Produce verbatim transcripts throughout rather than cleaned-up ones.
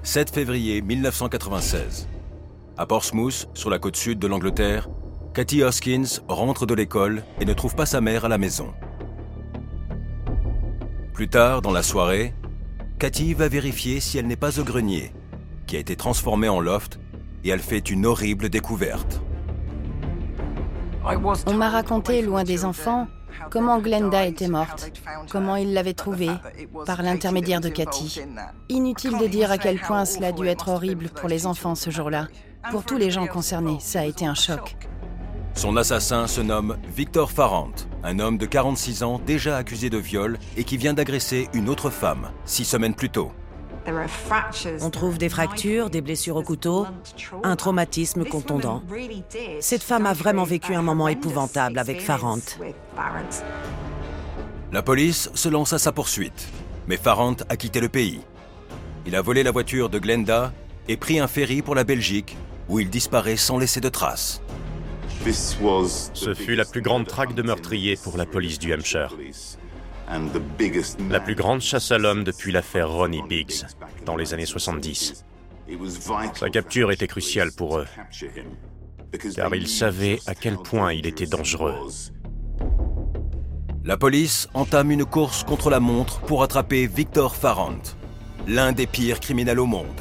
sept février mille neuf cent quatre-vingt-seize. À Portsmouth, sur la côte sud de l'Angleterre, Cathy Hoskins rentre de l'école et ne trouve pas sa mère à la maison. Plus tard, dans la soirée, Cathy va vérifier si elle n'est pas au grenier, qui a été transformé en loft, et elle fait une horrible découverte. On m'a raconté, loin des enfants, comment Glenda était morte, comment ils l'avaient trouvée, par l'intermédiaire de Cathy. Inutile de dire à quel point cela a dû être horrible pour les enfants ce jour-là. Pour tous les gens concernés, ça a été un choc. Son assassin se nomme Victor Farrant, un homme de quarante-six ans déjà accusé de viol et qui vient d'agresser une autre femme, six semaines plus tôt. On trouve des fractures, des blessures au couteau, un traumatisme contondant. Cette femme a vraiment vécu un moment épouvantable avec Farrant. La police se lance à sa poursuite, mais Farrant a quitté le pays. Il a volé la voiture de Glenda et pris un ferry pour la Belgique, où il disparaît sans laisser de traces. Ce fut la plus grande traque de meurtriers pour la police du Hampshire. La plus grande chasse à l'homme depuis l'affaire Ronnie Biggs, dans les années soixante-dix. Sa capture était cruciale pour eux, car ils savaient à quel point il était dangereux. La police entame une course contre la montre pour attraper Victor Farrant, l'un des pires criminels au monde.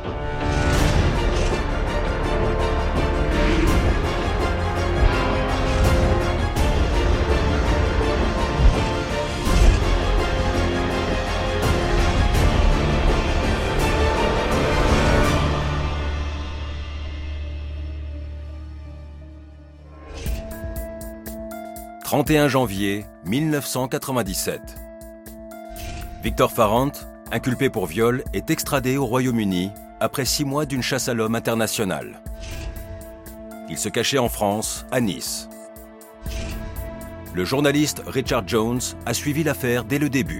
trente et un janvier mille neuf cent quatre-vingt-dix-sept. Victor Farrant, inculpé pour viol, est extradé au Royaume-Uni après six mois d'une chasse à l'homme internationale. Il se cachait en France, à Nice. Le journaliste Richard Jones a suivi l'affaire dès le début.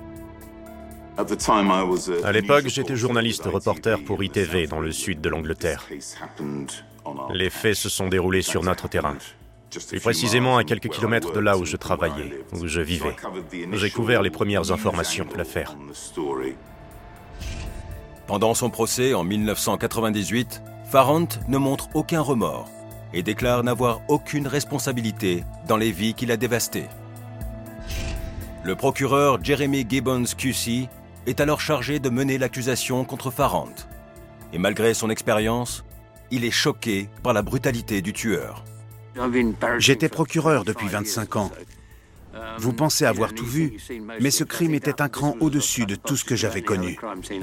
À l'époque, j'étais journaliste reporter pour I T V dans le sud de l'Angleterre. Les faits se sont déroulés sur notre terrain. Plus précisément à quelques kilomètres de là où je travaillais, où je vivais. J'ai couvert les premières informations de l'affaire. Pendant son procès en mille neuf cent quatre-vingt-dix-huit, Farrant ne montre aucun remords et déclare n'avoir aucune responsabilité dans les vies qu'il a dévastées. Le procureur Jeremy Gibbons Q C est alors chargé de mener l'accusation contre Farrant. Et malgré son expérience, il est choqué par la brutalité du tueur. J'étais procureur depuis vingt-cinq ans. Vous pensez avoir tout vu, mais ce crime était un cran au-dessus de tout ce que j'avais connu.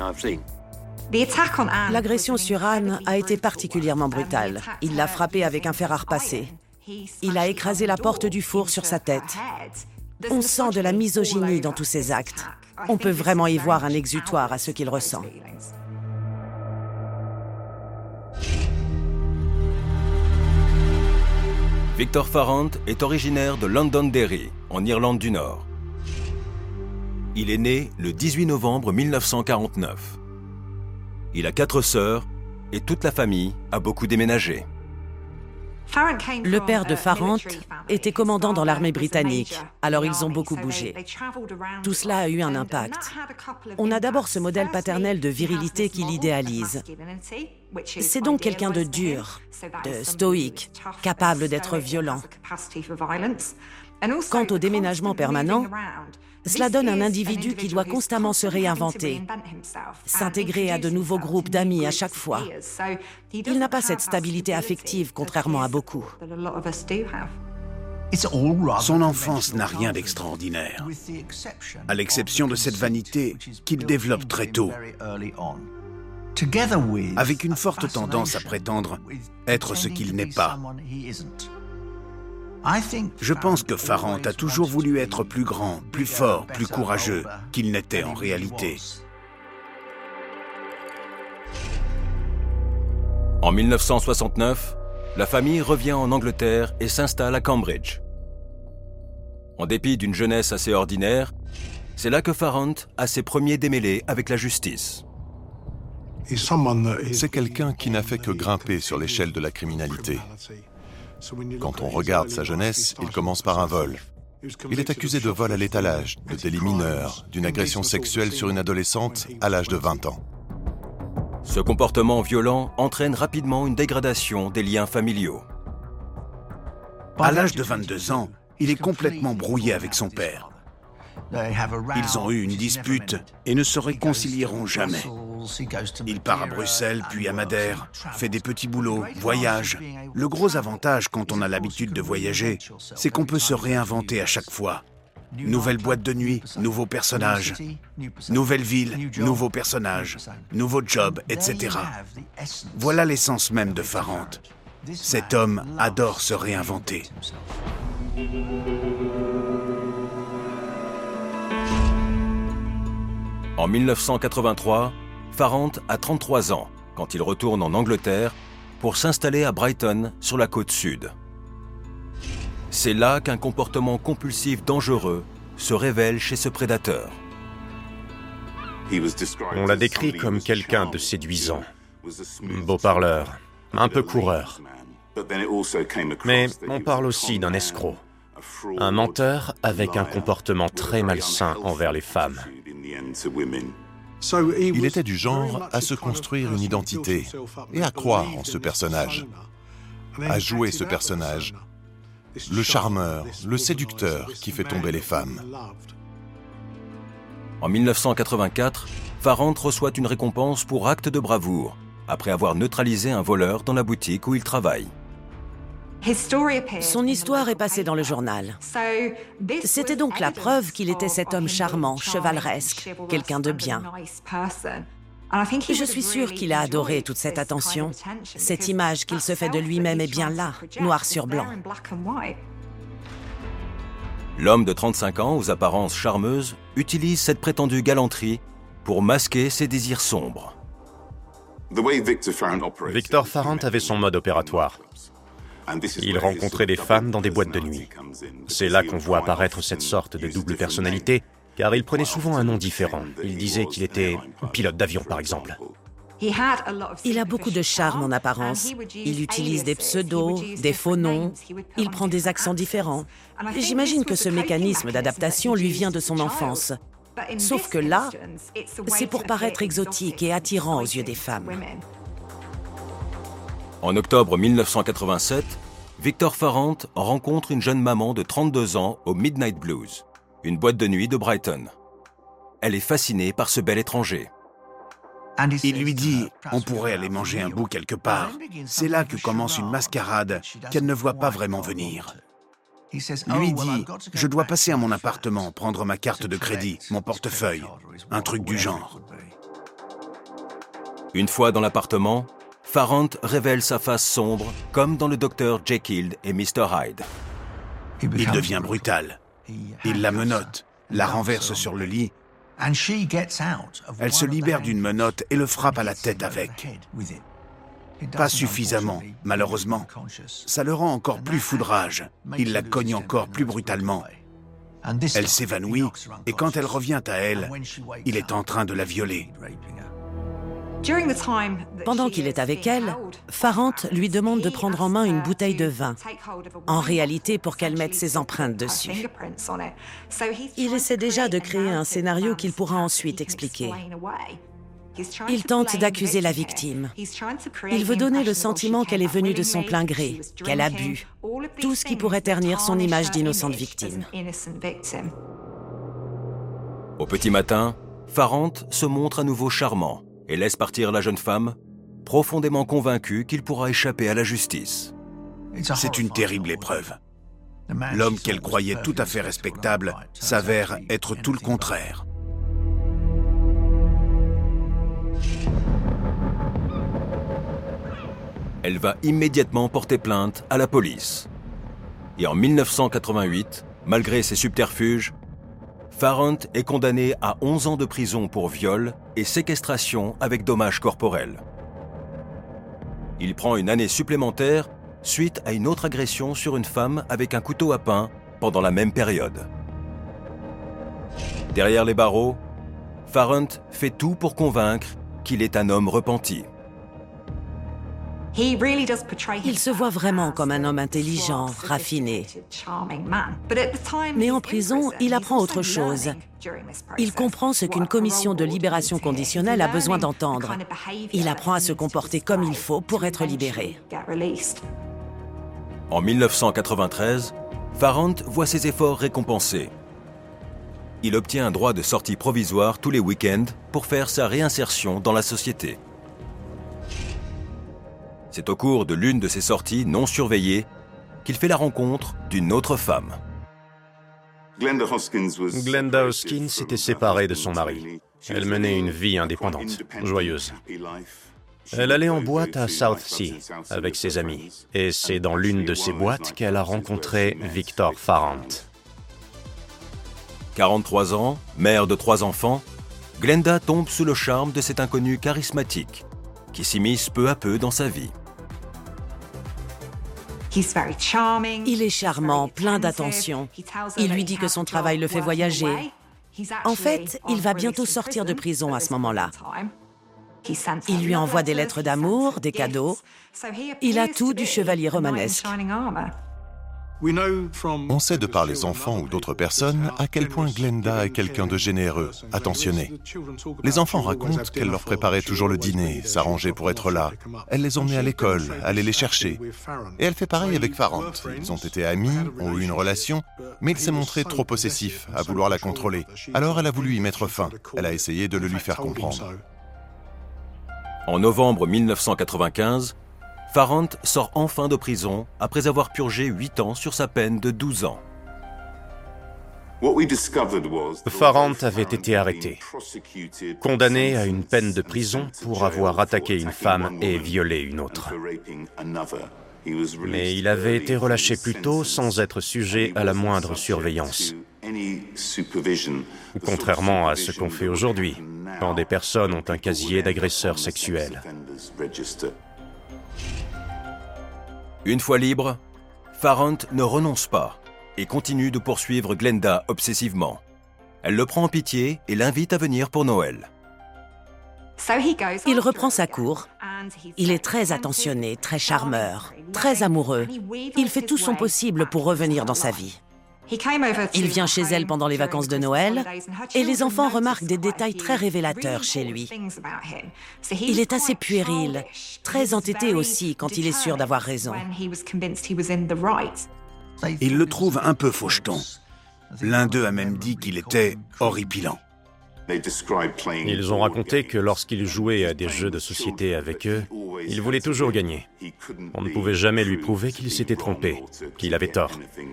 L'agression sur Anne a été particulièrement brutale. Il l'a frappée avec un fer à repasser. Il a écrasé la porte du four sur sa tête. On sent de la misogynie dans tous ces actes. On peut vraiment y voir un exutoire à ce qu'il ressent. Victor Farrant est originaire de Londonderry, en Irlande du Nord. Il est né le dix-huit novembre mille neuf cent quarante-neuf. Il a quatre sœurs et toute la famille a beaucoup déménagé. Le père de Farrant était commandant dans l'armée britannique, alors ils ont beaucoup bougé. Tout cela a eu un impact. On a d'abord ce modèle paternel de virilité qu'il idéalise. C'est donc quelqu'un de dur, de stoïque, capable d'être violent. Quant au déménagement permanent, cela donne un individu qui doit constamment se réinventer, s'intégrer à de nouveaux groupes d'amis à chaque fois. Il n'a pas cette stabilité affective, contrairement à beaucoup. Son enfance n'a rien d'extraordinaire, à l'exception de cette vanité qu'il développe très tôt, avec une forte tendance à prétendre être ce qu'il n'est pas. Je pense que Farrant a toujours voulu être plus grand, plus fort, plus courageux qu'il n'était en réalité. En mille neuf cent soixante-neuf, la famille revient en Angleterre et s'installe à Cambridge. En dépit d'une jeunesse assez ordinaire, c'est là que Farrant a ses premiers démêlés avec la justice. C'est quelqu'un qui n'a fait que grimper sur l'échelle de la criminalité. Quand on regarde sa jeunesse, il commence par un vol. Il est accusé de vol à l'étalage, de délit mineur, d'une agression sexuelle sur une adolescente à l'âge de vingt ans. Ce comportement violent entraîne rapidement une dégradation des liens familiaux. À l'âge de vingt-deux ans, il est complètement brouillé avec son père. Ils ont eu une dispute et ne se réconcilieront jamais. Il part à Bruxelles, puis à Madère, fait des petits boulots, voyage. Le gros avantage quand on a l'habitude de voyager, c'est qu'on peut se réinventer à chaque fois. Nouvelle boîte de nuit, nouveaux personnages. Nouvelle ville, nouveaux personnages. Nouveau job, et cetera. Voilà l'essence même de Farrant. Cet homme adore se réinventer. En mille neuf cent quatre-vingt-trois, Farrant a trente-trois ans quand il retourne en Angleterre pour s'installer à Brighton sur la côte sud. C'est là qu'un comportement compulsif dangereux se révèle chez ce prédateur. On l'a décrit comme quelqu'un de séduisant, beau parleur, un peu coureur. Mais on parle aussi d'un escroc, un menteur avec un comportement très malsain envers les femmes. Il était du genre à se construire une identité et à croire en ce personnage, à jouer ce personnage, le charmeur, le séducteur qui fait tomber les femmes. En mille neuf cent quatre-vingt-quatre, Farrant reçoit une récompense pour acte de bravoure, après avoir neutralisé un voleur dans la boutique où il travaille. Son histoire est passée dans le journal. C'était donc la preuve qu'il était cet homme charmant, chevaleresque, quelqu'un de bien. Je suis sûre qu'il a adoré toute cette attention. Cette image qu'il se fait de lui-même est bien là, noir sur blanc. L'homme de trente-cinq ans, aux apparences charmeuses, utilise cette prétendue galanterie pour masquer ses désirs sombres. Victor Farrant avait son mode opératoire. Il rencontrait des femmes dans des boîtes de nuit. C'est là qu'on voit apparaître cette sorte de double personnalité, car il prenait souvent un nom différent. Il disait qu'il était pilote d'avion, par exemple. Il a beaucoup de charme en apparence. Il utilise des pseudos, des faux noms. Il prend des accents différents. J'imagine que ce mécanisme d'adaptation lui vient de son enfance. Sauf que là, c'est pour paraître exotique et attirant aux yeux des femmes. En octobre mille neuf cent quatre-vingt-sept, Victor Farrant rencontre une jeune maman de trente-deux ans au Midnight Blues, une boîte de nuit de Brighton. Elle est fascinée par ce bel étranger. Il lui dit « On pourrait aller manger un bout quelque part ». C'est là que commence une mascarade qu'elle ne voit pas vraiment venir. Lui dit « Je dois passer à mon appartement, prendre ma carte de crédit, mon portefeuille, un truc du genre ». Une fois dans l'appartement, Farrant révèle sa face sombre, comme dans le docteur Jekyll et mister Hyde. Il devient brutal. Il la menotte, la renverse sur le lit. Elle se libère d'une menotte et le frappe à la tête avec. Pas suffisamment, malheureusement. Ça le rend encore plus foudrage. Il la cogne encore plus brutalement. Elle s'évanouit et quand elle revient à elle, il est en train de la violer. Pendant qu'il est avec elle, Farrant lui demande de prendre en main une bouteille de vin, en réalité pour qu'elle mette ses empreintes dessus. Il essaie déjà de créer un scénario qu'il pourra ensuite expliquer. Il tente d'accuser la victime. Il veut donner le sentiment qu'elle est venue de son plein gré, qu'elle a bu, tout ce qui pourrait ternir son image d'innocente victime. Au petit matin, Farrant se montre à nouveau charmant et laisse partir la jeune femme, profondément convaincue qu'il pourra échapper à la justice. C'est une terrible épreuve. L'homme qu'elle croyait tout à fait respectable s'avère être tout le contraire. Elle va immédiatement porter plainte à la police. Et en mille neuf cent quatre-vingt-huit, malgré ses subterfuges, Farrant est condamné à onze ans de prison pour viol et séquestration avec dommages corporels. Il prend une année supplémentaire suite à une autre agression sur une femme avec un couteau à pain pendant la même période. Derrière les barreaux, Farrant fait tout pour convaincre qu'il est un homme repenti. Il se voit vraiment comme un homme intelligent, raffiné. Mais en prison, il apprend autre chose. Il comprend ce qu'une commission de libération conditionnelle a besoin d'entendre. Il apprend à se comporter comme il faut pour être libéré. En mille neuf cent quatre-vingt-treize, Farrant voit ses efforts récompensés. Il obtient un droit de sortie provisoire tous les week-ends pour faire sa réinsertion dans la société. C'est au cours de l'une de ces sorties non surveillées qu'il fait la rencontre d'une autre femme. Glenda Hoskins s'était séparée de son mari. Elle menait une vie indépendante, joyeuse. Elle allait en boîte à Southsea avec ses amis. Et c'est dans l'une de ces boîtes qu'elle a rencontré Victor Farrant. quarante-trois ans, mère de trois enfants, Glenda tombe sous le charme de cet inconnu charismatique qui s'immisce peu à peu dans sa vie. Il est charmant, plein d'attention. Il lui dit que son travail le fait voyager. En fait, il va bientôt sortir de prison à ce moment-là. Il lui envoie des lettres d'amour, des cadeaux. Il a tout du chevalier romanesque. On sait de par les enfants ou d'autres personnes à quel point Glenda est quelqu'un de généreux, attentionné. Les enfants racontent qu'elle leur préparait toujours le dîner, s'arrangeait pour être là. Elle les emmenait à l'école, allait les chercher. Et elle fait pareil avec Farrant. Ils ont été amis, ont eu une relation, mais il s'est montré trop possessif, à vouloir la contrôler. Alors elle a voulu y mettre fin. Elle a essayé de le lui faire comprendre. En novembre mille neuf cent quatre-vingt-quinze, Farrant sort enfin de prison après avoir purgé huit ans sur sa peine de douze ans. Farrant avait été arrêté, condamné à une peine de prison pour avoir attaqué une femme et violé une autre. Mais il avait été relâché plus tôt sans être sujet à la moindre surveillance. Contrairement à ce qu'on fait aujourd'hui, quand des personnes ont un casier d'agresseurs sexuels. Une fois libre, Farrant ne renonce pas et continue de poursuivre Glenda obsessivement. Elle le prend en pitié et l'invite à venir pour Noël. Il reprend sa cour. Il est très attentionné, très charmeur, très amoureux. Il fait tout son possible pour revenir dans sa vie. Il vient chez elle pendant les vacances de Noël et les enfants remarquent des détails très révélateurs chez lui. Il est assez puéril, très entêté aussi quand il est sûr d'avoir raison. Ils le trouvent un peu faucheton. L'un d'eux a même dit qu'il était horripilant. Ils ont raconté que lorsqu'il jouait à des jeux de société avec eux, il voulait toujours gagner. On ne pouvait jamais lui prouver qu'il s'était trompé, qu'il avait tort.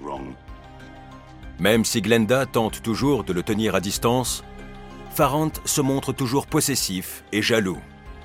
Même si Glenda tente toujours de le tenir à distance, Farrant se montre toujours possessif et jaloux.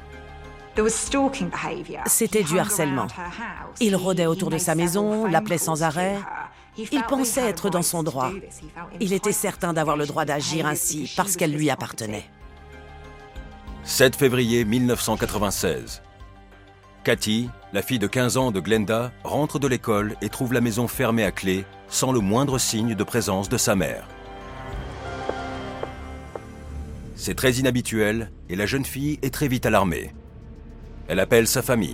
C'était du harcèlement. Il rôdait autour de sa maison, l'appelait sans arrêt. Il pensait être dans son droit. Il était certain d'avoir le droit d'agir ainsi parce qu'elle lui appartenait. sept février mille neuf cent quatre-vingt-seize. Cathy, la fille de quinze ans de Glenda, rentre de l'école et trouve la maison fermée à clé, sans le moindre signe de présence de sa mère. C'est très inhabituel et la jeune fille est très vite alarmée. Elle appelle sa famille.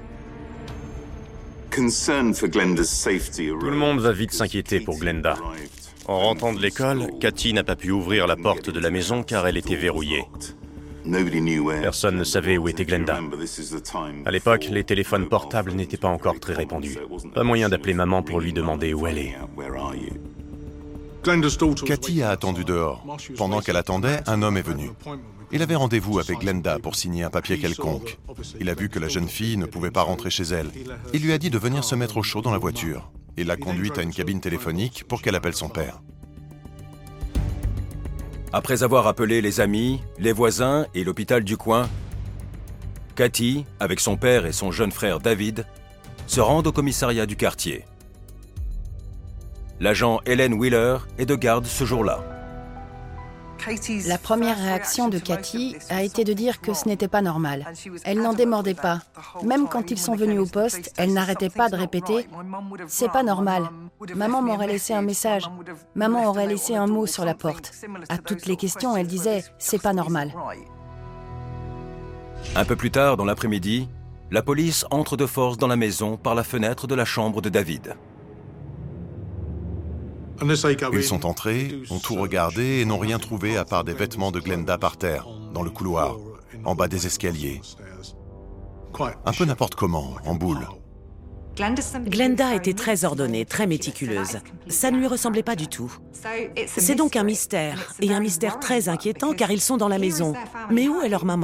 Tout le monde va vite s'inquiéter pour Glenda. En rentrant de l'école, Cathy n'a pas pu ouvrir la porte de la maison car elle était verrouillée. Personne ne savait où était Glenda. À l'époque, les téléphones portables n'étaient pas encore très répandus. Pas moyen d'appeler maman pour lui demander où elle est. Cathy a attendu dehors. Pendant qu'elle attendait, un homme est venu. Il avait rendez-vous avec Glenda pour signer un papier quelconque. Il a vu que la jeune fille ne pouvait pas rentrer chez elle. Il lui a dit de venir se mettre au chaud dans la voiture. Il l'a conduite à une cabine téléphonique pour qu'elle appelle son père. Après avoir appelé les amis, les voisins et l'hôpital du coin, Cathy, avec son père et son jeune frère David, se rendent au commissariat du quartier. L'agent Helen Wheeler est de garde ce jour-là. La première réaction de Cathy a été de dire que ce n'était pas normal. Elle n'en démordait pas. Même quand ils sont venus au poste, elle n'arrêtait pas de répéter « C'est pas normal. Maman m'aurait laissé un message. Maman aurait laissé un mot sur la porte. » À toutes les questions, elle disait « C'est pas normal. » Un peu plus tard dans l'après-midi, la police entre de force dans la maison par la fenêtre de la chambre de David. Ils sont entrés, ont tout regardé et n'ont rien trouvé à part des vêtements de Glenda par terre, dans le couloir, en bas des escaliers. Un peu n'importe comment, en boule. Glenda était très ordonnée, très méticuleuse. Ça ne lui ressemblait pas du tout. C'est donc un mystère, et un mystère très inquiétant car ils sont dans la maison. Mais où est leur maman ?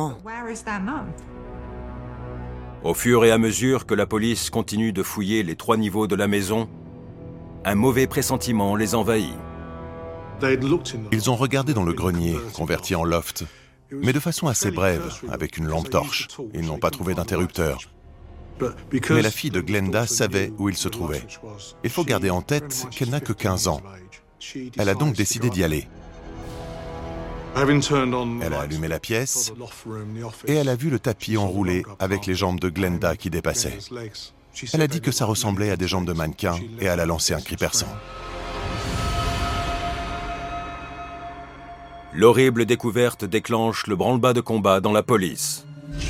Au fur et à mesure que la police continue de fouiller les trois niveaux de la maison, un mauvais pressentiment les envahit. Ils ont regardé dans le grenier, converti en loft, mais de façon assez brève, avec une lampe torche. Ils n'ont pas trouvé d'interrupteur. Mais la fille de Glenda savait où il se trouvait. Il faut garder en tête qu'elle n'a que quinze ans. Elle a donc décidé d'y aller. Elle a allumé la pièce et elle a vu le tapis enroulé avec les jambes de Glenda qui dépassaient. Elle a dit que ça ressemblait à des jambes de mannequin et elle a lancé un cri perçant. L'horrible découverte déclenche le branle-bas de combat dans la police.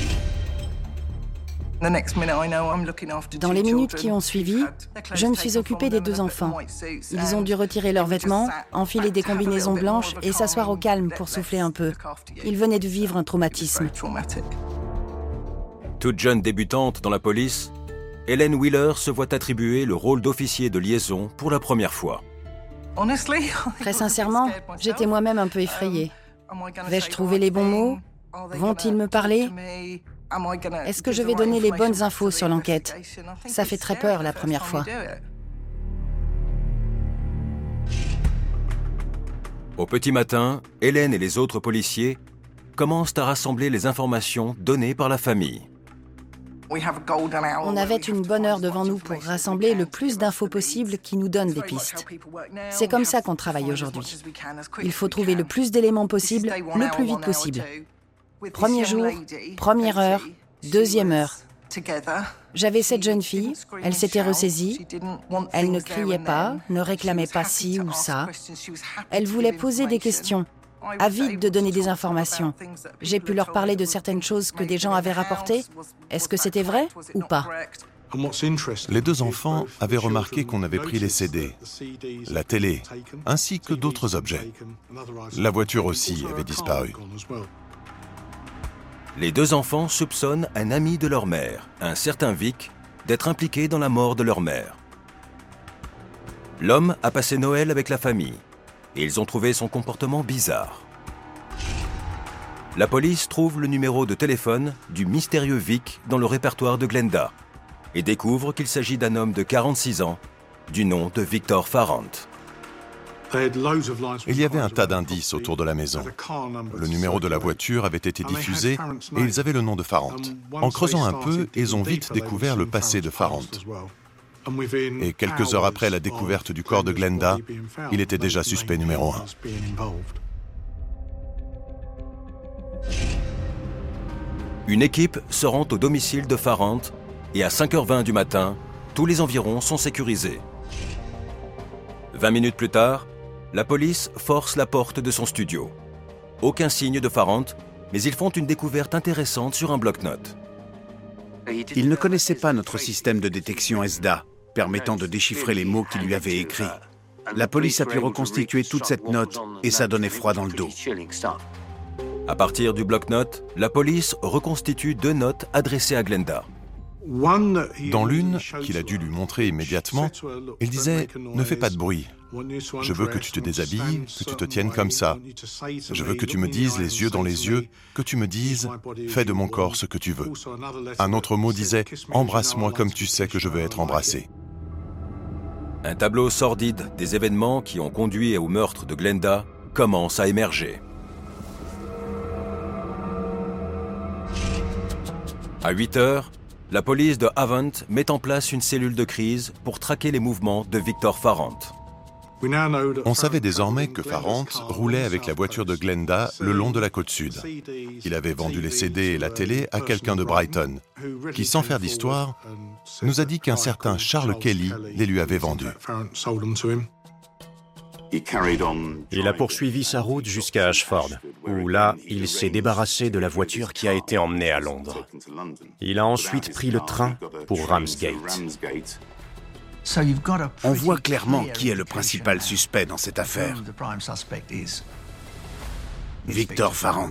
Dans les minutes qui ont suivi, je me suis occupée des deux enfants. Ils ont dû retirer leurs vêtements, enfiler des combinaisons blanches et s'asseoir au calme pour souffler un peu. Ils venaient de vivre un traumatisme. Toute jeune débutante dans la police, Helen Wheeler se voit attribuer le rôle d'officier de liaison pour la première fois. Très sincèrement, j'étais moi-même un peu effrayée. Vais-je trouver les bons mots ? Vont-ils me parler ? Est-ce que je vais donner les bonnes infos sur l'enquête ? Ça fait très peur la première fois. Au petit matin, Hélène et les autres policiers commencent à rassembler les informations données par la famille. On avait une bonne heure devant nous pour rassembler le plus d'infos possible qui nous donnent des pistes. C'est comme ça qu'on travaille aujourd'hui. Il faut trouver le plus d'éléments possible, le plus vite possible. Premier jour, première heure, deuxième heure. J'avais cette jeune fille, elle s'était ressaisie, elle ne criait pas, ne réclamait pas ci ou ça. Elle voulait poser des questions, avide de donner des informations. J'ai pu leur parler de certaines choses que des gens avaient rapportées. Est-ce que c'était vrai ou pas ? Les deux enfants avaient remarqué qu'on avait pris les C D, la télé, ainsi que d'autres objets. La voiture aussi avait disparu. Les deux enfants soupçonnent un ami de leur mère, un certain Vic, d'être impliqué dans la mort de leur mère. L'homme a passé Noël avec la famille et ils ont trouvé son comportement bizarre. La police trouve le numéro de téléphone du mystérieux Vic dans le répertoire de Glenda et découvre qu'il s'agit d'un homme de quarante-six ans du nom de Victor Farrant. Il y avait un tas d'indices autour de la maison. Le numéro de la voiture avait été diffusé et ils avaient le nom de Farrant. En creusant un peu, ils ont vite découvert le passé de Farrant. Et quelques heures après la découverte du corps de Glenda, il était déjà suspect numéro un. Une équipe se rend au domicile de Farrant et à cinq heures vingt du matin, tous les environs sont sécurisés. vingt minutes plus tard, la police force la porte de son studio. Aucun signe de Farrant, mais ils font une découverte intéressante sur un bloc-notes. Il ne connaissait pas notre système de détection E S D A, permettant de déchiffrer les mots qu'il lui avait écrits. La police a pu reconstituer toute cette note et ça donnait froid dans le dos. À partir du bloc-notes, la police reconstitue deux notes adressées à Glenda. Dans l'une, qu'il a dû lui montrer immédiatement, il disait « Ne fais pas de bruit. Je veux que tu te déshabilles, que tu te tiennes comme ça. Je veux que tu me dises les yeux dans les yeux, que tu me dises « Fais de mon corps ce que tu veux ». Un autre mot disait « Embrasse-moi comme tu sais que je veux être embrassé ». Un tableau sordide des événements qui ont conduit au meurtre de Glenda commence à émerger. À huit heures, la police de Havant met en place une cellule de crise pour traquer les mouvements de Victor Farrant. On savait désormais que Farrant roulait avec la voiture de Glenda le long de la côte sud. Il avait vendu les C D et la télé à quelqu'un de Brighton, qui, sans faire d'histoire, nous a dit qu'un certain Charles Kelly les lui avait vendus. Il a poursuivi sa route jusqu'à Ashford, où là, il s'est débarrassé de la voiture qui a été emmenée à Londres. Il a ensuite pris le train pour Ramsgate. On voit clairement qui est le principal suspect dans cette affaire. Victor Farrant.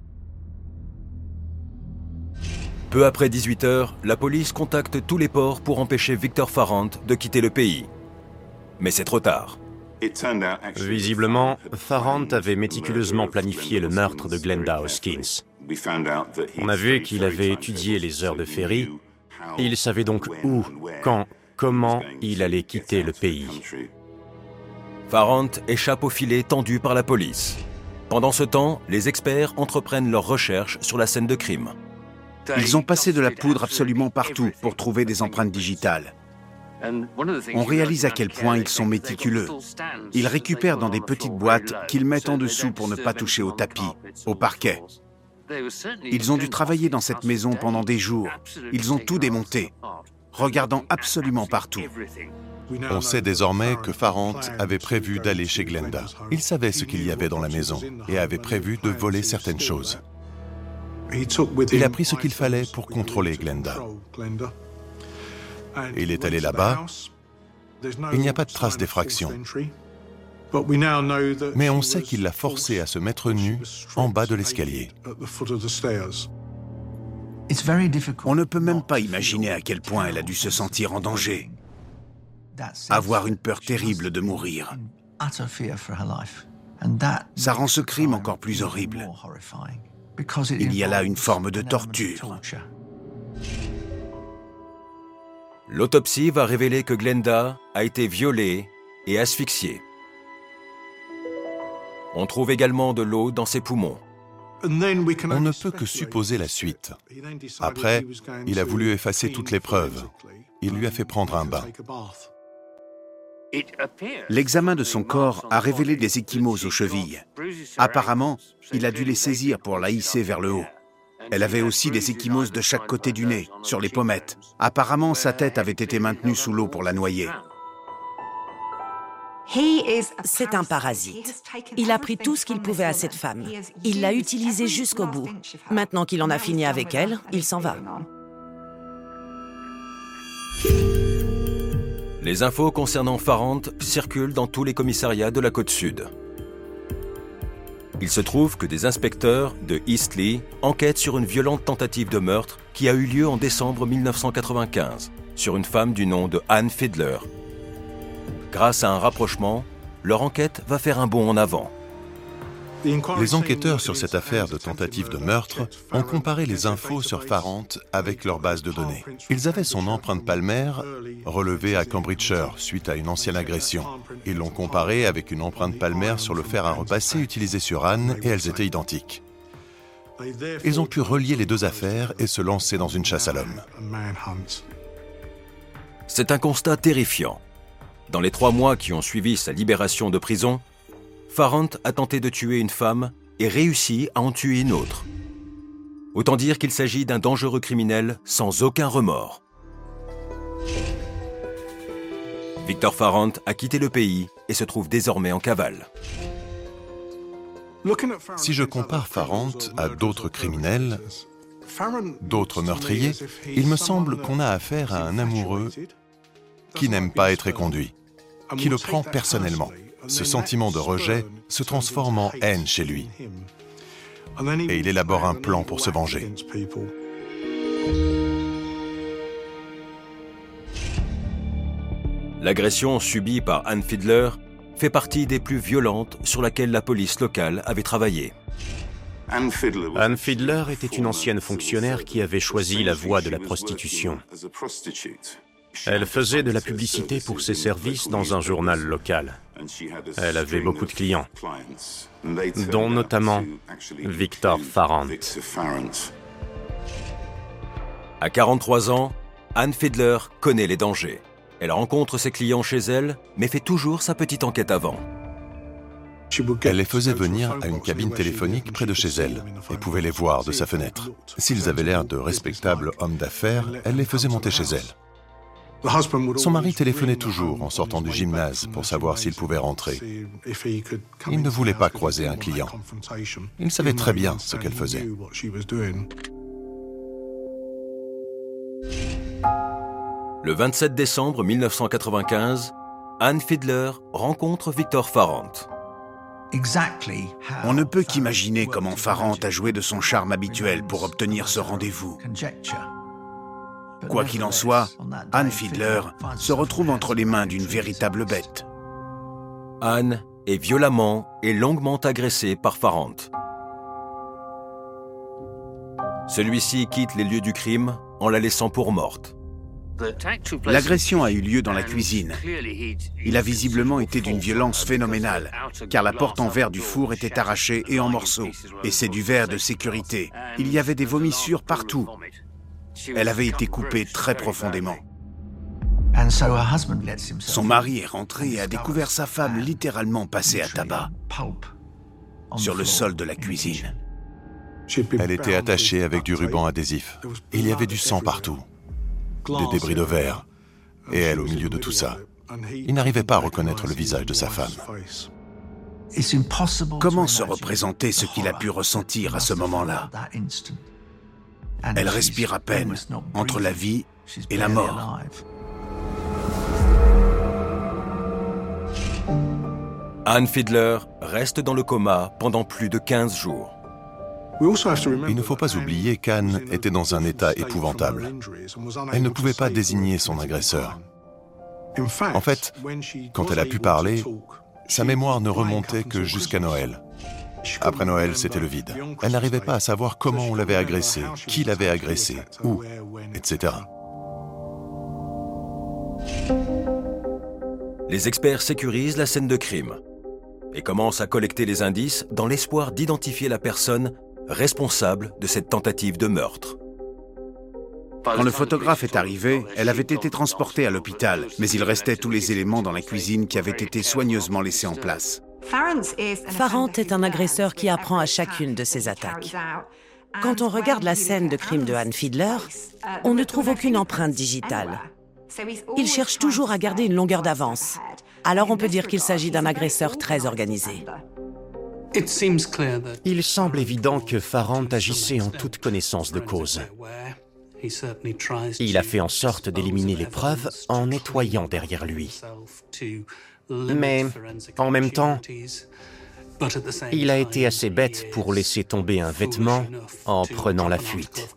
Peu après dix-huit heures, la police contacte tous les ports pour empêcher Victor Farrant de quitter le pays. Mais c'est trop tard. Visiblement, Farrant avait méticuleusement planifié le meurtre de Glenda Hoskins. On a vu qu'il avait étudié les heures de ferry. Il savait donc où, quand, comment il allait quitter le pays. Farrant échappe au filet tendu par la police. Pendant ce temps, les experts entreprennent leurs recherches sur la scène de crime. Ils ont passé de la poudre absolument partout pour trouver des empreintes digitales. On réalise à quel point ils sont méticuleux. Ils récupèrent dans des petites boîtes qu'ils mettent en dessous pour ne pas toucher au tapis, au parquet. Ils ont dû travailler dans cette maison pendant des jours. Ils ont tout démonté, regardant absolument partout. On sait désormais que Farrant avait prévu d'aller chez Glenda. Il savait ce qu'il y avait dans la maison et avait prévu de voler certaines choses. Il a pris ce qu'il fallait pour contrôler Glenda. Il est allé là-bas. Il n'y a pas de trace d'effraction. Mais on sait qu'il l'a forcé à se mettre nu en bas de l'escalier. On ne peut même pas imaginer à quel point elle a dû se sentir en danger. Avoir une peur terrible de mourir. Ça rend ce crime encore plus horrible. Il y a là une forme de torture. L'autopsie va révéler que Glenda a été violée et asphyxiée. On trouve également de l'eau dans ses poumons. On ne peut que supposer la suite. Après, il a voulu effacer toutes les preuves. Il lui a fait prendre un bain. L'examen de son corps a révélé des ecchymoses aux chevilles. Apparemment, il a dû les saisir pour la hisser vers le haut. Elle avait aussi des ecchymoses de chaque côté du nez, sur les pommettes. Apparemment, sa tête avait été maintenue sous l'eau pour la noyer. C'est un parasite. Il a pris tout ce qu'il pouvait à cette femme. Il l'a utilisée jusqu'au bout. Maintenant qu'il en a fini avec elle, il s'en va. Les infos concernant Farrant circulent dans tous les commissariats de la côte sud. Il se trouve que des inspecteurs de Eastleigh enquêtent sur une violente tentative de meurtre qui a eu lieu en décembre mille neuf cent quatre-vingt-quinze sur une femme du nom de Anne Fiedler. Grâce à un rapprochement, leur enquête va faire un bond en avant. Les enquêteurs sur cette affaire de tentative de meurtre ont comparé les infos sur Farrant avec leur base de données. Ils avaient son empreinte palmaire relevée à Cambridgeshire suite à une ancienne agression. Ils l'ont comparée avec une empreinte palmaire sur le fer à repasser utilisé sur Anne et elles étaient identiques. Ils ont pu relier les deux affaires et se lancer dans une chasse à l'homme. C'est un constat terrifiant. Dans les trois mois qui ont suivi sa libération de prison, Farrant a tenté de tuer une femme et réussi à en tuer une autre. Autant dire qu'il s'agit d'un dangereux criminel sans aucun remords. Victor Farrant a quitté le pays et se trouve désormais en cavale. Si je compare Farrant à d'autres criminels, d'autres meurtriers, il me semble qu'on a affaire à un amoureux qui n'aime pas être éconduit, qui le prend personnellement. Ce sentiment de rejet se transforme en haine chez lui. Et il élabore un plan pour se venger. L'agression subie par Anne Fiedler fait partie des plus violentes sur laquelle la police locale avait travaillé. Anne Fiedler était une ancienne fonctionnaire qui avait choisi la voie de la prostitution. Elle faisait de la publicité pour ses services dans un journal local. Elle avait beaucoup de clients, dont notamment Victor Farrant. À quarante-trois ans, Anne Fiedler connaît les dangers. Elle rencontre ses clients chez elle, mais fait toujours sa petite enquête avant. Elle les faisait venir à une cabine téléphonique près de chez elle et pouvait les voir de sa fenêtre. S'ils avaient l'air de respectables hommes d'affaires, elle les faisait monter chez elle. Son mari téléphonait toujours en sortant du gymnase pour savoir s'il pouvait rentrer. Il ne voulait pas croiser un client. Il savait très bien ce qu'elle faisait. Le vingt-sept décembre mille neuf cent quatre-vingt-quinze, Ann Fiedler rencontre Victor Farrant. On ne peut qu'imaginer comment Farrant a joué de son charme habituel pour obtenir ce rendez-vous. Quoi qu'il en soit, Ann Fiedler se retrouve entre les mains d'une véritable bête. Ann est violemment et longuement agressée par Farrant. Celui-ci quitte les lieux du crime en la laissant pour morte. L'agression a eu lieu dans la cuisine. Il a visiblement été d'une violence phénoménale, car la porte en verre du four était arrachée et en morceaux, et c'est du verre de sécurité. Il y avait des vomissures partout. Elle avait été coupée très profondément. Son mari est rentré et a découvert sa femme littéralement passée à tabac sur le sol de la cuisine. Elle était attachée avec du ruban adhésif. Il y avait du sang partout, des débris de verre, et elle au milieu de tout ça. Il n'arrivait pas à reconnaître le visage de sa femme. Comment se représenter ce qu'il a pu ressentir à ce moment-là? Elle respire à peine entre la vie et la mort. Ann Fiedler reste dans le coma pendant plus de quinze jours. Il ne faut pas oublier qu'Ann était dans un état épouvantable. Elle ne pouvait pas désigner son agresseur. En fait, quand elle a pu parler, sa mémoire ne remontait que jusqu'à Noël. Après Noël, c'était le vide. Elle n'arrivait pas à savoir comment on l'avait agressée, qui l'avait agressée, où, et cetera. Les experts sécurisent la scène de crime et commencent à collecter les indices dans l'espoir d'identifier la personne responsable de cette tentative de meurtre. Quand le photographe est arrivé, elle avait été transportée à l'hôpital, mais il restait tous les éléments dans la cuisine qui avaient été soigneusement laissés en place. Farrant est un agresseur qui apprend à chacune de ses attaques. Quand on regarde la scène de crime de Ann Fiedler, on ne trouve aucune empreinte digitale. Il cherche toujours à garder une longueur d'avance. Alors on peut dire qu'il s'agit d'un agresseur très organisé. Il semble évident que Farrant agissait en toute connaissance de cause. Il a fait en sorte d'éliminer les preuves en nettoyant derrière lui. Mais, en même temps, il a été assez bête pour laisser tomber un vêtement en prenant la fuite.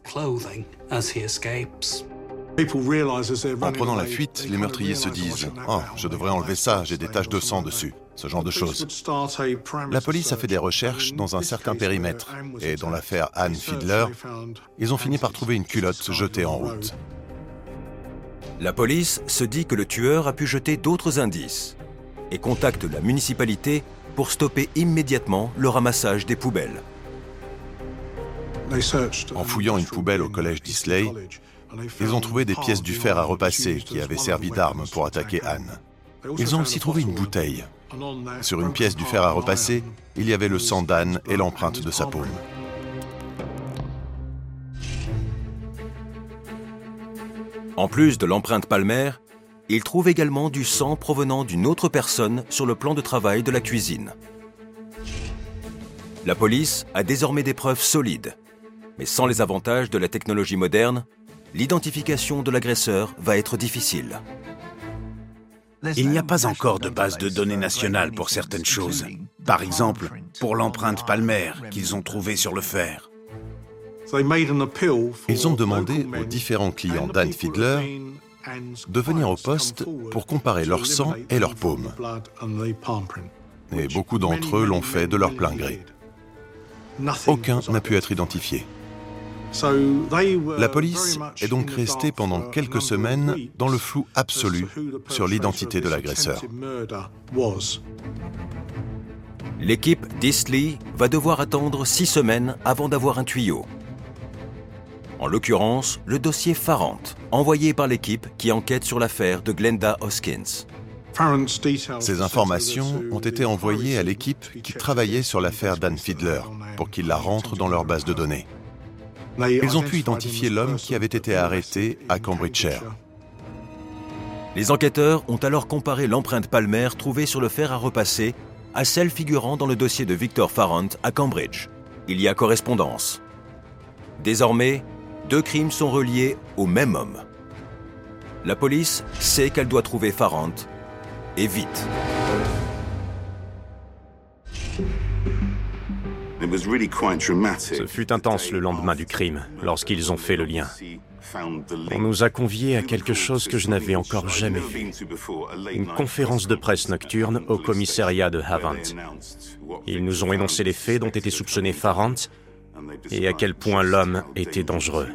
En prenant la fuite, les meurtriers se disent « Oh, je devrais enlever ça, j'ai des taches de sang dessus », ce genre de choses. La police a fait des recherches dans un certain périmètre, et dans l'affaire Ann Fiedler, ils ont fini par trouver une culotte jetée en route. La police se dit que le tueur a pu jeter d'autres indices et contacte la municipalité pour stopper immédiatement le ramassage des poubelles. En fouillant une poubelle au collège d'Islay, ils ont trouvé des pièces du fer à repasser qui avaient servi d'armes pour attaquer Ann. Ils ont aussi trouvé une bouteille. Sur une pièce du fer à repasser, il y avait le sang d'Ann et l'empreinte de sa paume. En plus de l'empreinte palmaire, ils trouvent également du sang provenant d'une autre personne sur le plan de travail de la cuisine. La police a désormais des preuves solides, mais sans les avantages de la technologie moderne, l'identification de l'agresseur va être difficile. Il n'y a pas encore de base de données nationale pour certaines choses. Par exemple, pour l'empreinte palmaire qu'ils ont trouvée sur le fer. Ils ont demandé aux différents clients d'Ann Fiedler de venir au poste pour comparer leur sang et leur paume. Et beaucoup d'entre eux l'ont fait de leur plein gré. Aucun n'a pu être identifié. La police est donc restée pendant quelques semaines dans le flou absolu sur l'identité de l'agresseur. L'équipe d'Islay va devoir attendre six semaines avant d'avoir un tuyau. En l'occurrence, le dossier Farrant, envoyé par l'équipe qui enquête sur l'affaire de Glenda Hoskins. Ces informations ont été envoyées à l'équipe qui travaillait sur l'affaire d'Ann Fiedler pour qu'ils la rentrent dans leur base de données. Ils ont pu identifier l'homme qui avait été arrêté à Cambridgeshire. Les enquêteurs ont alors comparé l'empreinte palmaire trouvée sur le fer à repasser à celle figurant dans le dossier de Victor Farrant à Cambridge. Il y a correspondance. Désormais, deux crimes sont reliés au même homme. La police sait qu'elle doit trouver Farrant, et vite. Ce fut intense le lendemain du crime, lorsqu'ils ont fait le lien. On nous a conviés à quelque chose que je n'avais encore jamais vu. Une conférence de presse nocturne au commissariat de Havant. Ils nous ont énoncé les faits dont était soupçonné Farrant et à quel point l'homme était dangereux.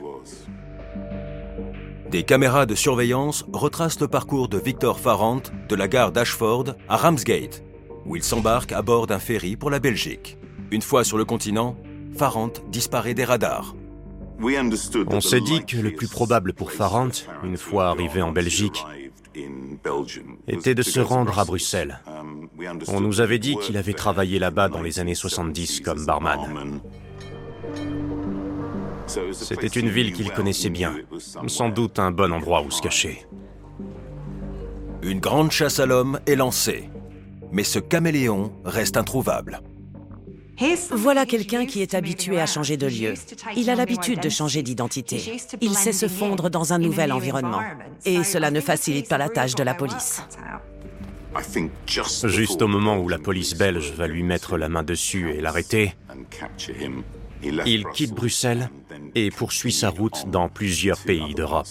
Des caméras de surveillance retracent le parcours de Victor Farrant de la gare d'Ashford à Ramsgate, où il s'embarque à bord d'un ferry pour la Belgique. Une fois sur le continent, Farrant disparaît des radars. On s'est dit que le plus probable pour Farrant, une fois arrivé en Belgique, était de se rendre à Bruxelles. On nous avait dit qu'il avait travaillé là-bas dans les années soixante-dix comme barman. C'était une ville qu'il connaissait bien, sans doute un bon endroit où se cacher. Une grande chasse à l'homme est lancée, mais ce caméléon reste introuvable. Voilà quelqu'un qui est habitué à changer de lieu. Il a l'habitude de changer d'identité. Il sait se fondre dans un nouvel environnement. Et cela ne facilite pas la tâche de la police. Juste au moment où la police belge va lui mettre la main dessus et l'arrêter, il quitte Bruxelles et poursuit sa route dans plusieurs pays d'Europe.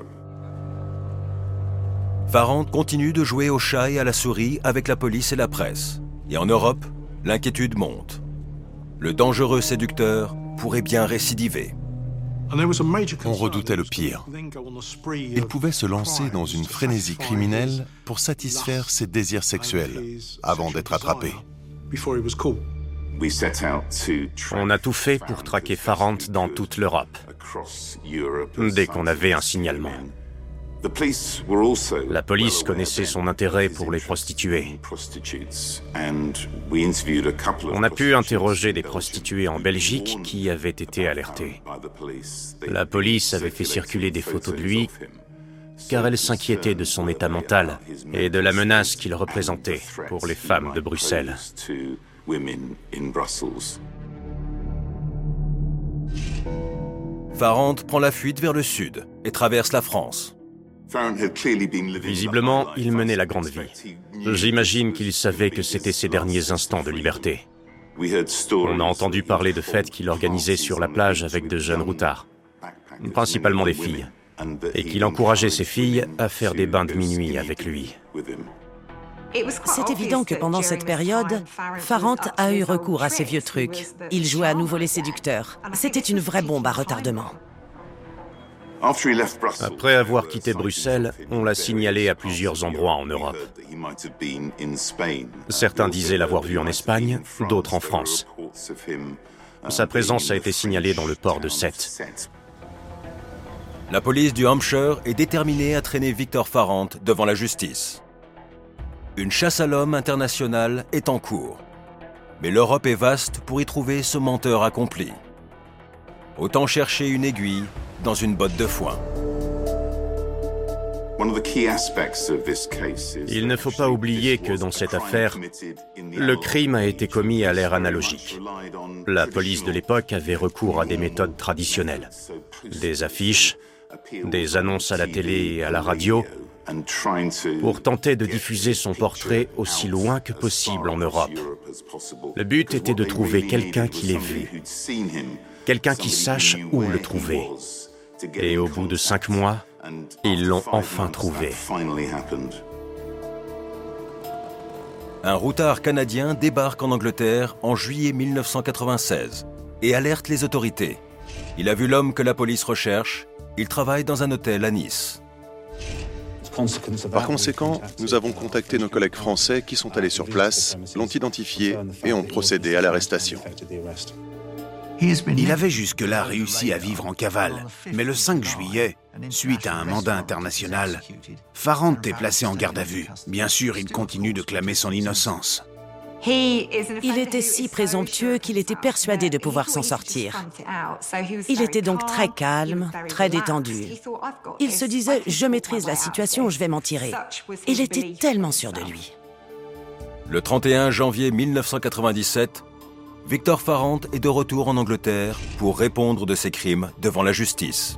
Farrant continue de jouer au chat et à la souris avec la police et la presse. Et en Europe, l'inquiétude monte. Le dangereux séducteur pourrait bien récidiver. On redoutait le pire. Il pouvait se lancer dans une frénésie criminelle pour satisfaire ses désirs sexuels avant d'être attrapé. On a tout fait pour traquer Farrant dans toute l'Europe, dès qu'on avait un signalement. La police connaissait son intérêt pour les prostituées. On a pu interroger des prostituées en Belgique qui avaient été alertées. La police avait fait circuler des photos de lui car elle s'inquiétait de son état mental et de la menace qu'il représentait pour les femmes de Bruxelles. Farrant prend la fuite vers le sud et traverse la France. Visiblement, il menait la grande vie. J'imagine qu'il savait que c'était ses derniers instants de liberté. On a entendu parler de fêtes qu'il organisait sur la plage avec de jeunes routards, principalement des filles, et qu'il encourageait ses filles à faire des bains de minuit avec lui. C'est évident que pendant cette période, Farrant a eu recours à ces vieux trucs. Il jouait à nouveau les séducteurs. C'était une vraie bombe à retardement. Après avoir quitté Bruxelles, on l'a signalé à plusieurs endroits en Europe. Certains disaient l'avoir vu en Espagne, d'autres en France. Sa présence a été signalée dans le port de Sète. La police du Hampshire est déterminée à traîner Victor Farrant devant la justice. Une chasse à l'homme internationale est en cours. Mais l'Europe est vaste pour y trouver ce menteur accompli. Autant chercher une aiguille dans une botte de foin. Il ne faut pas oublier que dans cette affaire, le crime a été commis à l'ère analogique. La police de l'époque avait recours à des méthodes traditionnelles. Des affiches, des annonces à la télé et à la radio, pour tenter de diffuser son portrait aussi loin que possible en Europe. Le but était de trouver quelqu'un qui l'ait vu, quelqu'un qui sache où le trouver. Et au bout de cinq mois, ils l'ont enfin trouvé. Un routard canadien débarque en Angleterre en juillet mille neuf cent quatre-vingt-seize et alerte les autorités. Il a vu l'homme que la police recherche. Il travaille dans un hôtel à Nice. Par conséquent, nous avons contacté nos collègues français qui sont allés sur place, l'ont identifié et ont procédé à l'arrestation. Il avait jusque-là réussi à vivre en cavale, mais le cinq juillet, suite à un mandat international, Farrant est placé en garde à vue. Bien sûr, il continue de clamer son innocence. Il était si présomptueux qu'il était persuadé de pouvoir s'en sortir. Il était donc très calme, très détendu. Il se disait « je maîtrise la situation, je vais m'en tirer ». Il était tellement sûr de lui. Le trente et un janvier mille neuf cent quatre-vingt-dix-sept, Victor Farrant est de retour en Angleterre pour répondre de ses crimes devant la justice.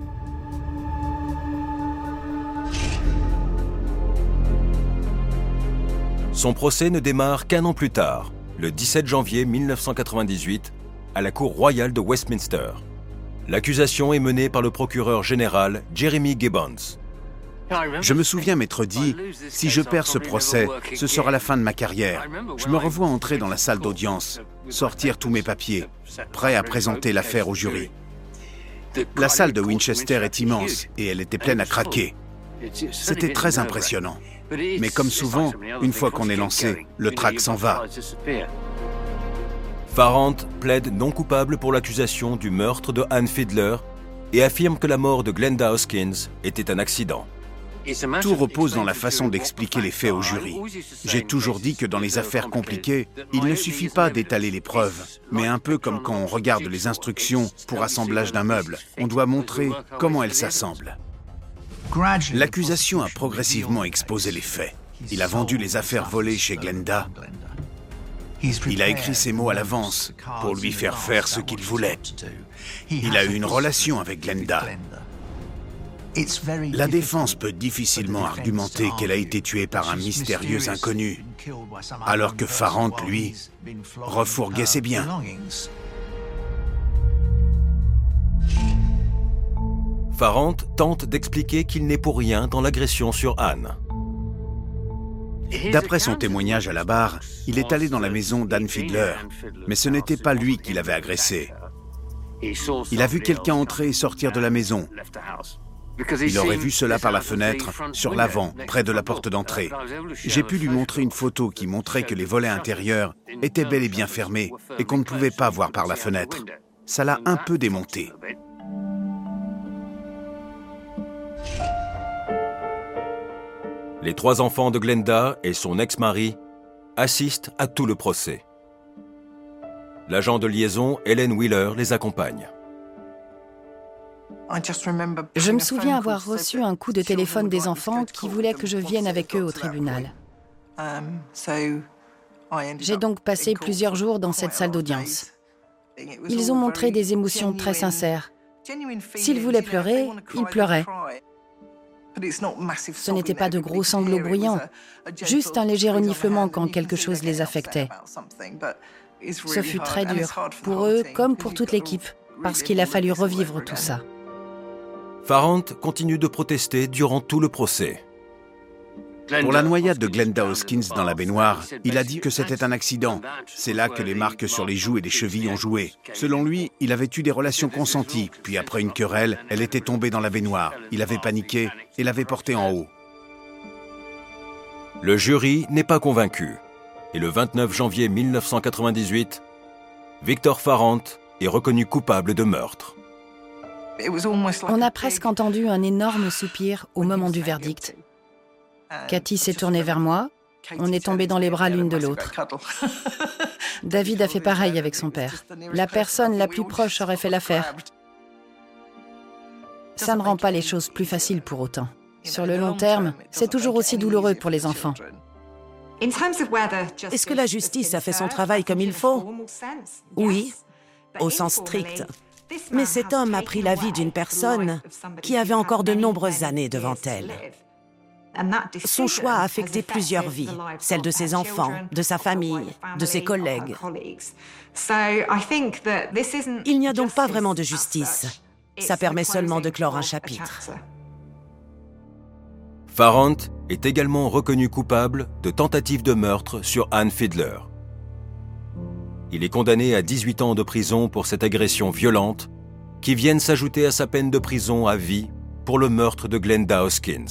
Son procès ne démarre qu'un an plus tard, le dix-sept janvier mille neuf cent quatre-vingt-dix-huit, à la Cour royale de Westminster. L'accusation est menée par le procureur général Jeremy Gibbons. Je me souviens m'être dit, si je perds ce procès, ce sera la fin de ma carrière. Je me revois entrer dans la salle d'audience, sortir tous mes papiers, prêt à présenter l'affaire au jury. La salle de Winchester est immense et elle était pleine à craquer. C'était très impressionnant. Mais comme souvent, une fois qu'on est lancé, le trac s'en va. Farrant plaide non coupable pour l'accusation du meurtre de Ann Fiedler et affirme que la mort de Glenda Hoskins était un accident. Tout repose dans la façon d'expliquer les faits au jury. J'ai toujours dit que dans les affaires compliquées, il ne suffit pas d'étaler les preuves, mais un peu comme quand on regarde les instructions pour assemblage d'un meuble, on doit montrer comment elles s'assemblent. L'accusation a progressivement exposé les faits. Il a vendu les affaires volées chez Glenda. Il a écrit ses mots à l'avance pour lui faire faire ce qu'il voulait. Il a eu une relation avec Glenda. La défense peut difficilement argumenter qu'elle a été tuée par un mystérieux inconnu, alors que Farrant, lui, refourguait ses biens. Farrant tente d'expliquer qu'il n'est pour rien dans l'agression sur Anne. D'après son témoignage à la barre, il est allé dans la maison d'Ann Fiedler, mais ce n'était pas lui qui l'avait agressée. Il a vu quelqu'un entrer et sortir de la maison. Il aurait vu cela par la fenêtre, sur l'avant, près de la porte d'entrée. J'ai pu lui montrer une photo qui montrait que les volets intérieurs étaient bel et bien fermés et qu'on ne pouvait pas voir par la fenêtre. Ça l'a un peu démonté. Les trois enfants de Glenda et son ex-mari assistent à tout le procès. L'agent de liaison Helen Wheeler les accompagne. Je me souviens avoir reçu un coup de téléphone des enfants qui voulaient que je vienne avec eux au tribunal. J'ai donc passé plusieurs jours dans cette salle d'audience. Ils ont montré des émotions très sincères. S'ils voulaient pleurer, ils pleuraient. Ce n'était pas de gros sanglots bruyants, juste un léger reniflement quand quelque chose les affectait. Ce fut très dur, pour eux comme pour toute l'équipe, parce qu'il a fallu revivre tout ça. Farrant continue de protester durant tout le procès. Pour la noyade de Glenda Hoskins dans la baignoire, il a dit que c'était un accident. C'est là que les marques sur les joues et les chevilles ont joué. Selon lui, il avait eu des relations consenties, puis après une querelle, elle était tombée dans la baignoire. Il avait paniqué et l'avait portée en haut. Le jury n'est pas convaincu. Et le vingt-neuf janvier mille neuf cent quatre-vingt-dix-huit, Victor Farrant est reconnu coupable de meurtre. On a presque entendu un énorme soupir au moment du verdict. Cathy s'est tournée vers moi. On est tombés dans les bras l'une de l'autre. David a fait pareil avec son père. La personne la plus proche aurait fait l'affaire. Ça ne rend pas les choses plus faciles pour autant. Sur le long terme, c'est toujours aussi douloureux pour les enfants. Est-ce que la justice a fait son travail comme il faut? Oui, au sens strict. Mais cet homme a pris la vie d'une personne qui avait encore de nombreuses années devant elle. Son choix a affecté plusieurs vies, celles de ses enfants, de sa famille, de ses collègues. Il n'y a donc pas vraiment de justice. Ça permet seulement de clore un chapitre. Farrant est également reconnu coupable de tentative de meurtre sur Ann Fiedler. Il est condamné à dix-huit ans de prison pour cette agression violente qui viennent s'ajouter à sa peine de prison à vie pour le meurtre de Glenda Hoskins.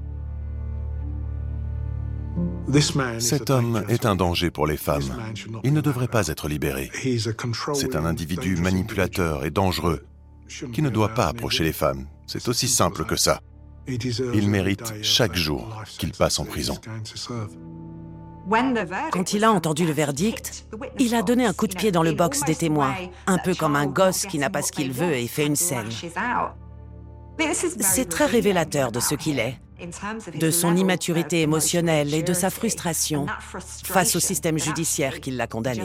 Cet homme est un danger pour les femmes. Il ne devrait pas être libéré. C'est un individu manipulateur et dangereux qui ne doit pas approcher les femmes. C'est aussi simple que ça. Il mérite chaque jour qu'il passe en prison. Quand il a entendu le verdict, il a donné un coup de pied dans le box des témoins, un peu comme un gosse qui n'a pas ce qu'il veut et fait une scène. C'est très révélateur de ce qu'il est, de son immaturité émotionnelle et de sa frustration face au système judiciaire qui l'a condamné.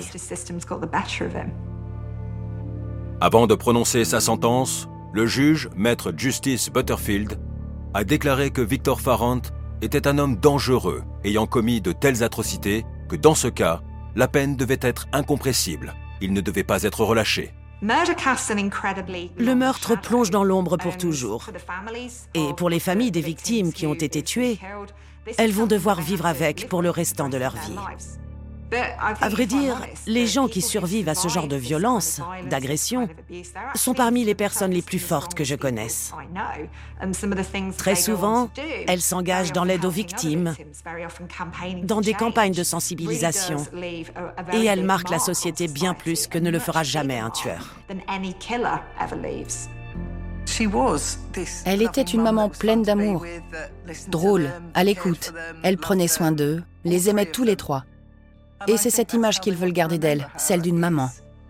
Avant de prononcer sa sentence, le juge, maître Justice Butterfield, a déclaré que Victor Farrant était un homme dangereux, ayant commis de telles atrocités que dans ce cas, la peine devait être incompressible. Il ne devait pas être relâché. Le meurtre plonge dans l'ombre pour toujours. Et pour les familles des victimes qui ont été tuées, elles vont devoir vivre avec pour le restant de leur vie. À vrai dire, les gens qui survivent à ce genre de violence, d'agression, sont parmi les personnes les plus fortes que je connaisse. Très souvent, elles s'engagent dans l'aide aux victimes, dans des campagnes de sensibilisation, et elles marquent la société bien plus que ne le fera jamais un tueur. Elle était une maman pleine d'amour, drôle, à l'écoute. Elle prenait soin d'eux, les aimait tous les trois. Et c'est cette image qu'ils veulent garder d'elle, celle d'une maman.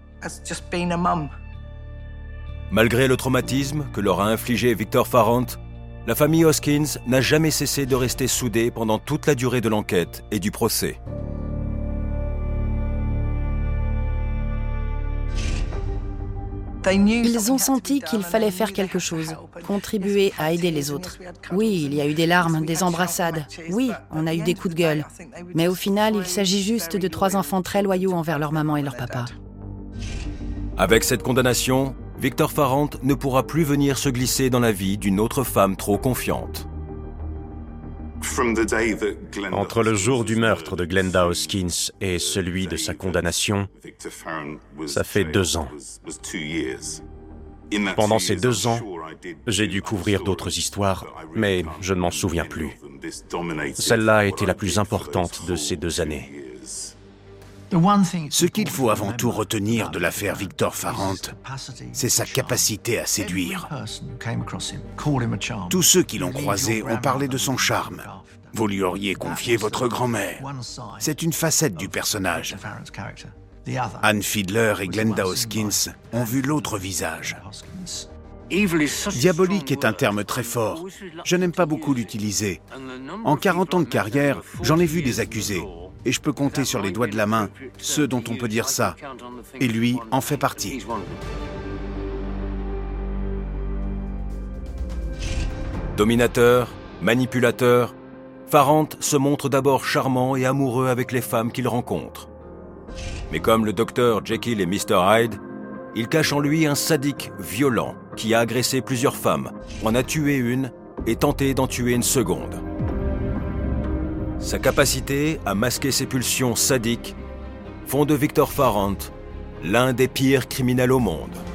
Malgré le traumatisme que leur a infligé Victor Farrant, la famille Hoskins n'a jamais cessé de rester soudée pendant toute la durée de l'enquête et du procès. Ils ont senti qu'il fallait faire quelque chose, contribuer à aider les autres. Oui, il y a eu des larmes, des embrassades. Oui, on a eu des coups de gueule. Mais au final, il s'agit juste de trois enfants très loyaux envers leur maman et leur papa. Avec cette condamnation, Victor Farrant ne pourra plus venir se glisser dans la vie d'une autre femme trop confiante. Entre le jour du meurtre de Glenda Hoskins et celui de sa condamnation, ça fait deux ans. Pendant ces deux ans, j'ai dû couvrir d'autres histoires, mais je ne m'en souviens plus. Celle-là a été la plus importante de ces deux années. Ce qu'il faut avant tout retenir de l'affaire Victor Farrant, c'est sa capacité à séduire. Tous ceux qui l'ont croisé ont parlé de son charme. Vous lui auriez confié votre grand-mère. C'est une facette du personnage. Anne Fiedler et Glenda Hoskins ont vu l'autre visage. Diabolique est un terme très fort. Je n'aime pas beaucoup l'utiliser. En quarante ans de carrière, j'en ai vu des accusés. Et je peux compter sur les doigts de la main ceux dont on peut dire ça. Et lui en fait partie. Dominateur, manipulateur, Farrant se montre d'abord charmant et amoureux avec les femmes qu'il rencontre. Mais comme le docteur Jekyll et mister Hyde, il cache en lui un sadique violent qui a agressé plusieurs femmes, en a tué une et tenté d'en tuer une seconde. Sa capacité à masquer ses pulsions sadiques font de Victor Farrant l'un des pires criminels au monde.